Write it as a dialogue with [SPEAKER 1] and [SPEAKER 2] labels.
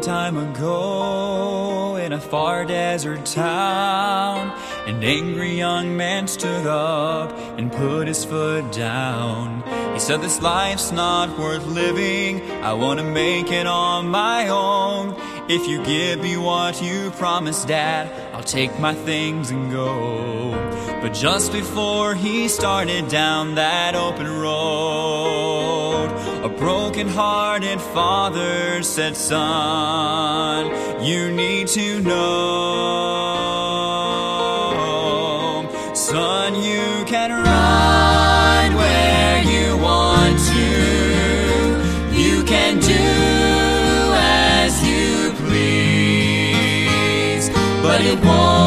[SPEAKER 1] time ago, in a far desert town, an angry young man stood up and put his foot down. He said, "This life's not worth living, I want to make it on my own. If you give me what you promised, Dad, I'll take my things and go." But just before he started down that open road, a broken-hearted father said, "Son, you need to know, son, you can run where you want to, you can do as you please, but it won't